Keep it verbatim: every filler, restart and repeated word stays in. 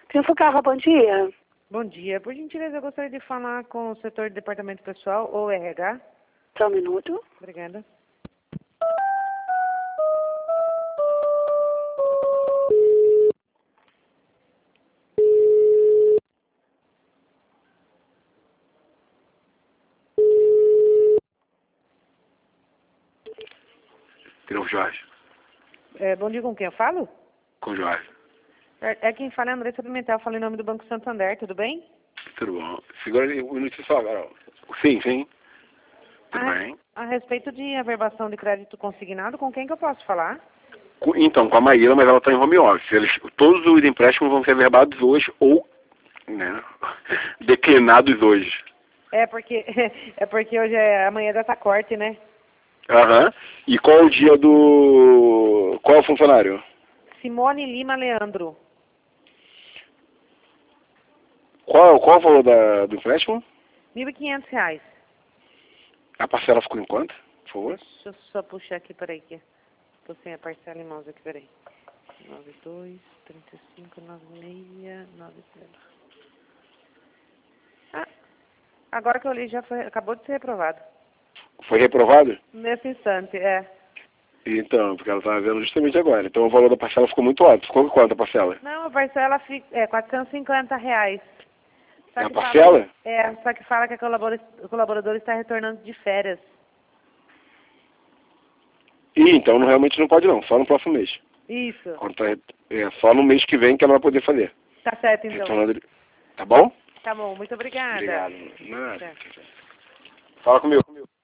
Pensa Carro, bom dia. Bom dia. Por gentileza, eu gostaria de falar com o setor de departamento pessoal ou R H. Só um minuto. Obrigada. De novo, Jorge. É, bom dia, com quem eu falo? Com o Jorge. É, é quem fala é Andressa Pimentel, falo em nome do Banco Santander, tudo bem? Tudo bom. Segura aí um minutinho só, Carol. Sim, sim. Tudo a, bem. A respeito de averbação de crédito consignado, com quem que eu posso falar? Co- Então, com a Maíra, mas ela está em home office. Eles, todos os empréstimos vão ser verbados hoje ou né, declinados hoje. É porque, é porque hoje é amanhã é data corte, né? Aham. E qual é o dia do... Qual é o funcionário? Simone Lima Leandro. Qual, qual é o valor da, do empréstimo? mil e quinhentos reais. A parcela ficou em quanto, por favor? Deixa eu só puxar aqui, peraí, que tô sem a parcela em mãos aqui, peraí. nove dois, trinta e cinco, noventa e seis, noventa e zero. Ah, agora que eu li já foi, acabou de ser reprovado. Foi reprovado? Nesse instante, é. Então, porque ela estava vendo justamente agora. Então o valor da parcela ficou muito alto. Ficou quanto a parcela? Não, a parcela fica, é quatrocentos e cinquenta reais. Só É a que parcela? Fala, é, só que fala que a colabora, o colaborador está retornando de férias. Ih, então não, realmente não pode não, só no próximo mês. Isso. Quando tá, é só no mês que vem que ela vai poder fazer. Tá certo, então. Retornando- Tá bom? Tá bom, muito obrigada. Obrigado. Nada. Certo. Fala comigo. comigo.